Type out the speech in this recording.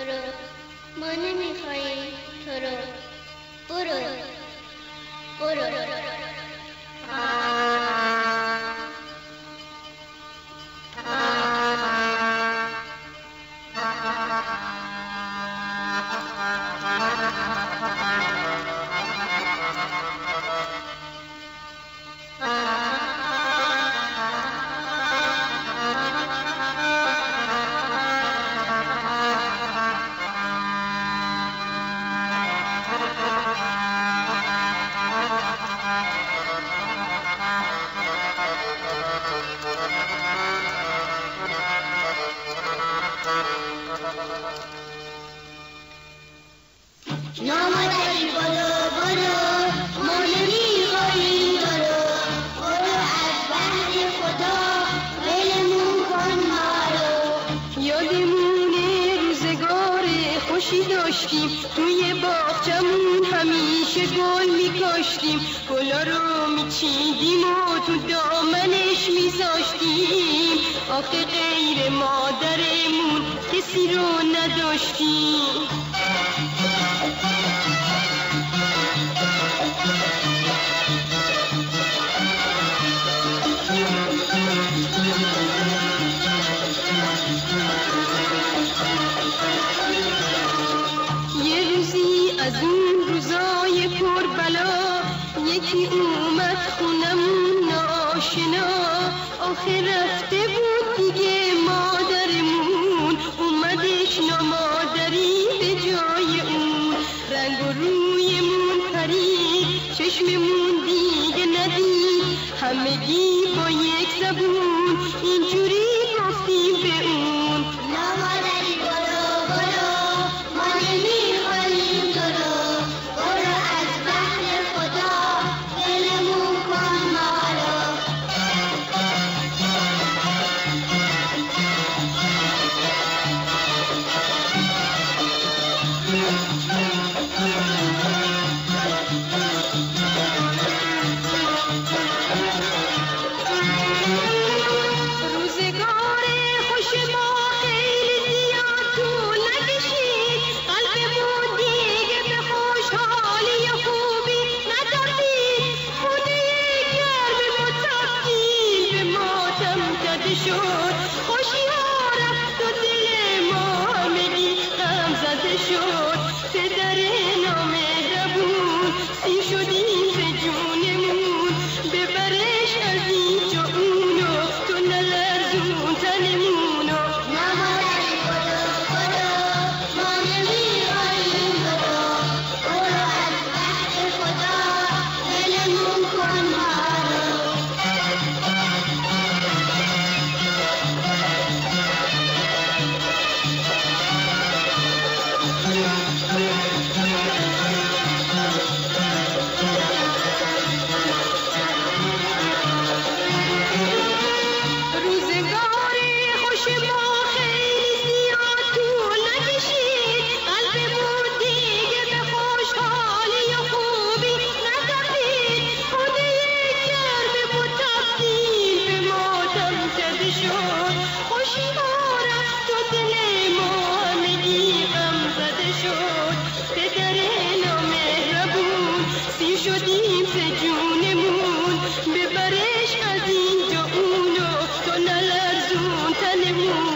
رو، ما نمیخواییم تو رو. برو برو. نامادری برو برو، ما نمیخواییم تو رو. برو از بحر خدا ولمون کن ما رو. یادمونه روزگار خوشی داشتیم، توی باغچمون همیشه گل میکاشتیم، گلا رو میچیدیم و تو دامنش میذاشتیم. آخه غیر مادرمون کسی رو نداشتیم. یه روزی از اون روزای کربلا یکی اومد خونمون ناآشنا. آخه رفته بود دیگه مادرمون، اومدش نامادری به جای اون. رنگ و رویمون پرید، چشممون دیگه ندید، همگی با یک زبون اینجوری گفتیم به اون. نامادری برو برو، ما نمیخواییم تو رو. برو از بحر خدا ولمون کن ما رو. روزگار خوش ما خیلی زیاد طول نکشید، قلبمون دیگه به خوشحالی و خوبی ندارید. خونه گرم و تبدیل به ماتم زده شد، خوشی ها رفت و دل ما همگی غم زده شد. پدر نامهربون سیر شدیم ز جونمون، ببرش از اینجا اونو، تو نلرزون تنمونو. نامادری برو برو، ما نمیخواییم تو رو. برو از بحر خدا ولمون کن ما رو. روزگار خوش ما خیلی زیاد طول نکشید، قلبمون دیگه به خوشحالی و خوبی ندارید. خونه گرم و تبدیل به ماتم زده شد، خوشی ها رفت و دل ما همگی غم زده شد. پدر نامهربون سیر شدیم ز جونمون، ببرش از اینجا اونو، تو نلرزون تنمون.